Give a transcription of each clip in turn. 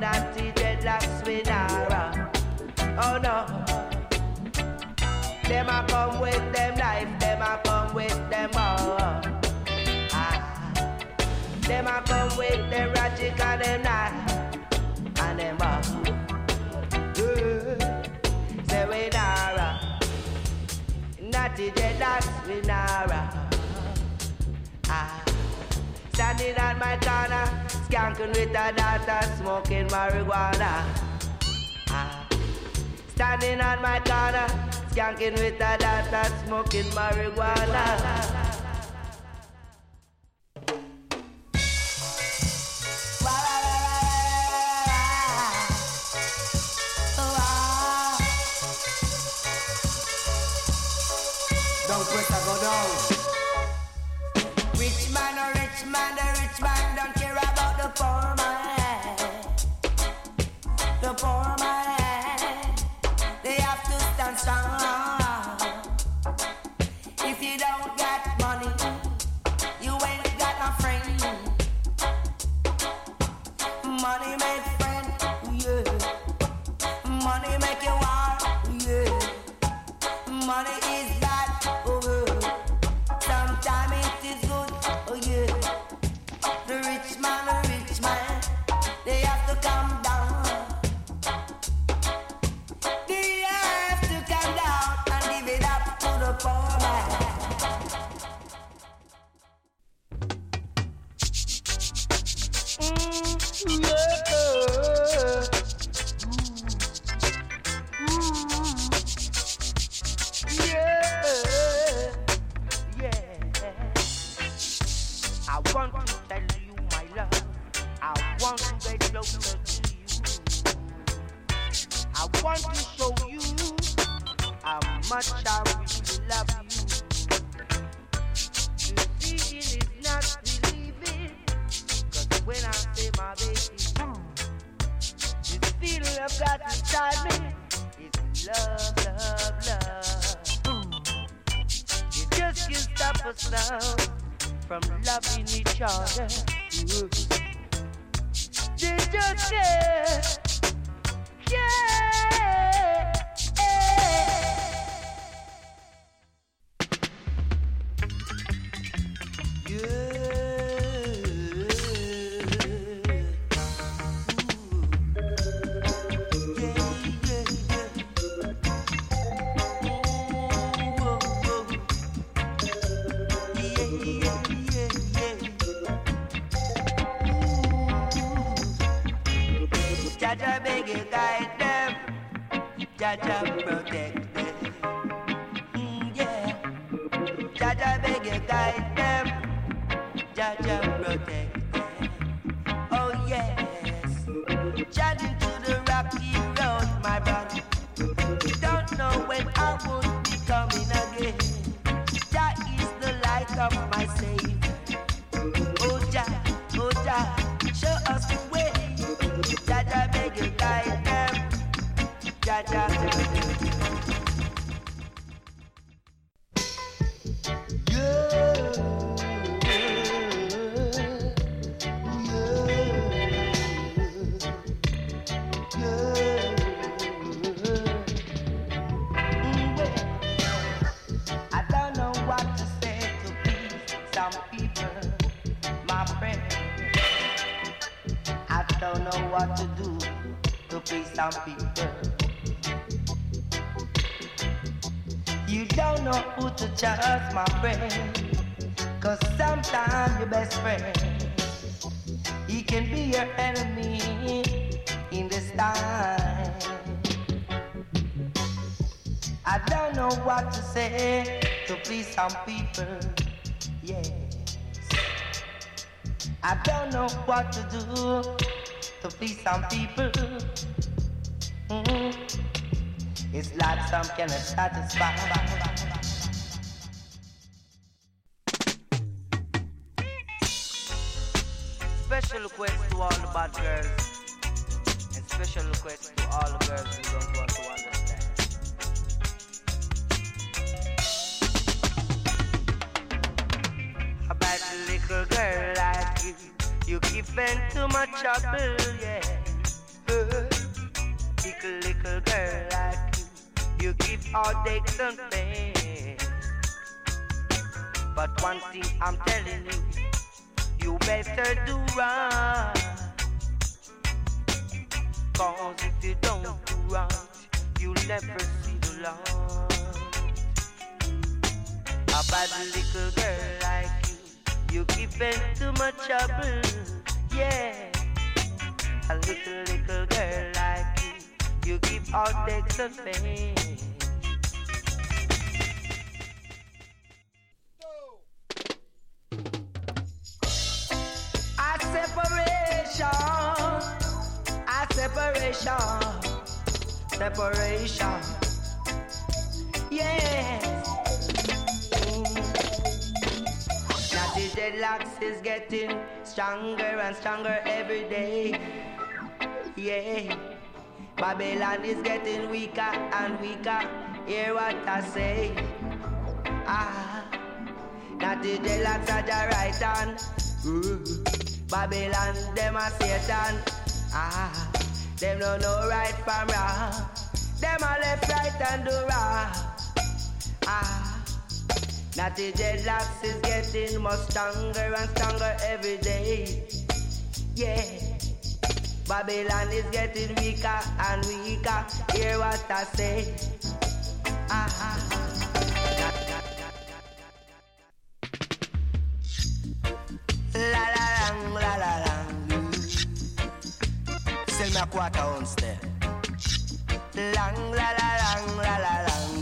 natty dreadlocks we nara. Oh no. Them a come with them life, them a come with them all. Them a come with them ratchet and them knife and them all. Say we nara. Natty dreadlocks we nara. Standing on my corner, skanking with a daughter, smoking marijuana. Standing on my corner, skanking with a daughter, smoking marijuana. Don't quit, I go down. Rich man, the rich man don't care about the poor man. The poor man, they have to stand strong. If you don't got money, you ain't got no friend. Money make friend, yeah. Money make you war, yeah. Money is bad, sometimes it is good, oh yeah. The rich man, they have to come down. They have to come down and give it up to the poor man. I want to tell you my love. I want to get closer to you. I want to show you how much I really love you. The seeing is not believing, 'cause when I say my baby, this feeling I've got inside me is love, love, love. You just can't stop us now from loving each other. They just can't. Jaja beg you guide them, Jaja protect them, yeah. Jaja beg you guide them, Jaja protect them, oh yes. Chatting to the rocky road, my brother. Don't know when I would be coming again. Jah is the light of my Savior. Oh Jah, show us the way. Jaja beg you guide them, Jaja. I don't know what to say to please some people, my friend. I don't know what to do to please some people. You don't know who to trust, my friend, 'cause sometimes your best friend, he can be your enemy in this time. I don't know what to say to please some people, yes. I don't know what to do to please some people. It's like some cannot satisfy. Special request to all the bad girls, and special request to all the girls who don't want to understand. About a little girl like you keep in too much trouble, yeah. You give heartaches and pain. But one thing I'm telling you, you better do right. Cause if you don't do right, you'll never see the light. A bad little girl like you give in too much trouble, yeah. A little girl like you give heartaches and pain. Separation, yes. Now the deadlocks is getting stronger and stronger every day, yeah. Babylon is getting weaker and weaker, hear what I say. Now the deadlocks are the right hand, Babylon, them a Satan. Them don't know right from wrong. Them a left, right and do wrong. Now the dreadlocks is getting more stronger and stronger every day. Yeah. Babylon is getting weaker and weaker. Hear what I say. La la lang, la la lang. Sell me a quarter ounce there. Lang la la lang la la lang.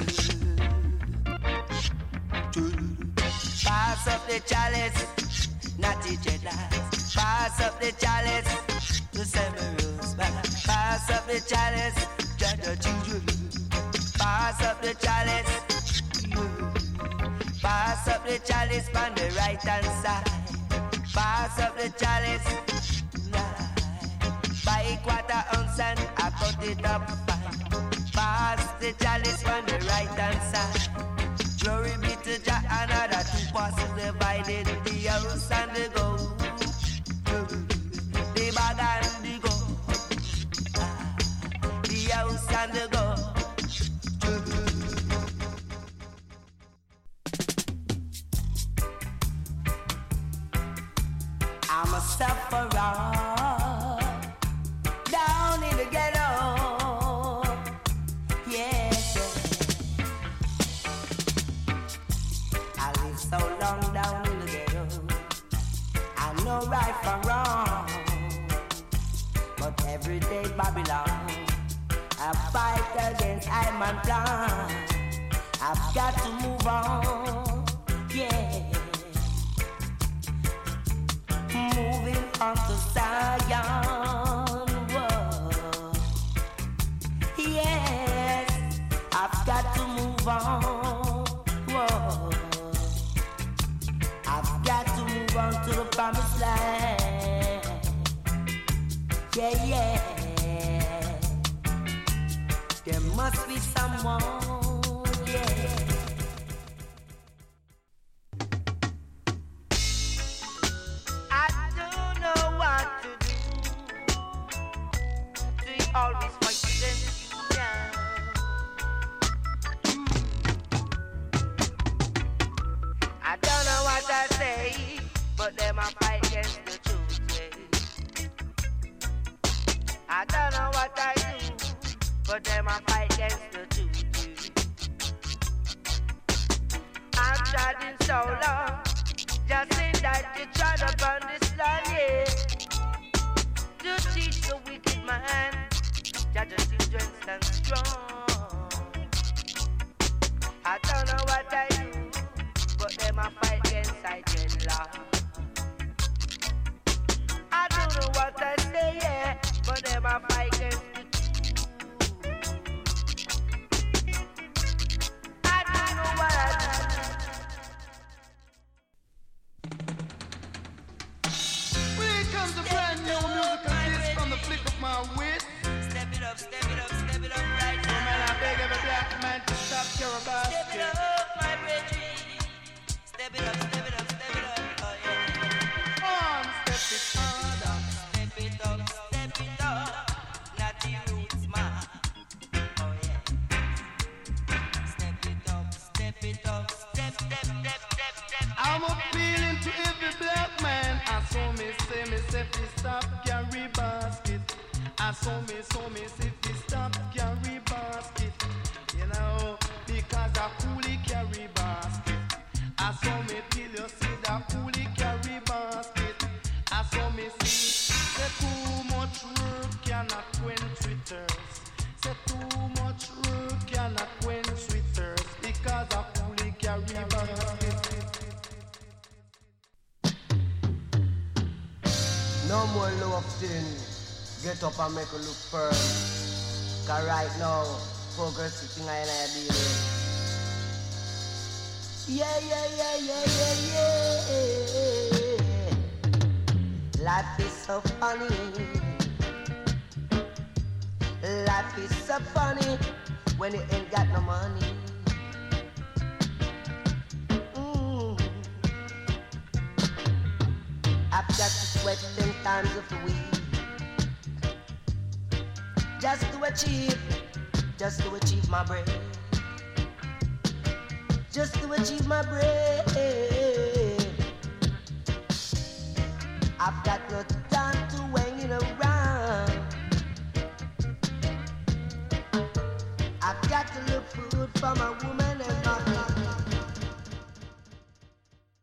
Pass up the chalice, not the dreadlocks. Pass up the chalice, the seven rules. Pass up the chalice, the children. Pass up the chalice, pass up the chalice on the right hand side. Pass up the chalice. Buy quarter ounce and I cut it up fine. Pass the chalice on the right hand side. Glory be to Jah, another two passes divided. The house and the gold, the bag and the gold, the house and the gold. I'm a sufferer. Right from wrong, but every day Babylon, I fight against I'm and plan. I've got to move on, yeah. Moving on to Zion, whoa. Yes, I've got to move on, whoa. I've got to move on to the promised land. Yeah, yeah. There must be someone, yeah. I don't know what to do. They always fight against you down. I don't know what I say, but them a fight against the truth, yeah. I don't know what I do, but them a fight against the truth, yeah. I've tried in so long, just saying that you tried upon this land, yeah. To teach the wicked man that the children stand strong. I don't know what I do, but them a fight against I dreadlock. I don't know what I say, yeah, but them a fight against the truth. I don't know what I do. When it comes to brand new musical hits from the flick of my wit. Step it up right now. Oh man, I beg every black man to stop your basket. Step it up, my brethren. Step it up, oh yeah. On, step it harder. Step it up, not the roots man. Oh yeah. I'm appealing to every black man. I saw me say fi stop carry basket. I saw me say fi stop carry basket. You know, because a coolie carry basket. I saw me till you see that coolie carry basket. I saw me see say too much work cannot quench with thirst. Say too much work cannot quench with thirst because a coolie carry basket. No more love thing. Get up and make a look firm. Cause right now, progressive thing I deal with. Yeah. Life is so funny. Life is so funny when you ain't got no money. I've got to sweat 10 times of the week just to achieve my bread. Just to achieve my bread. I've got no time to hanging around. I've got to look food for my woman.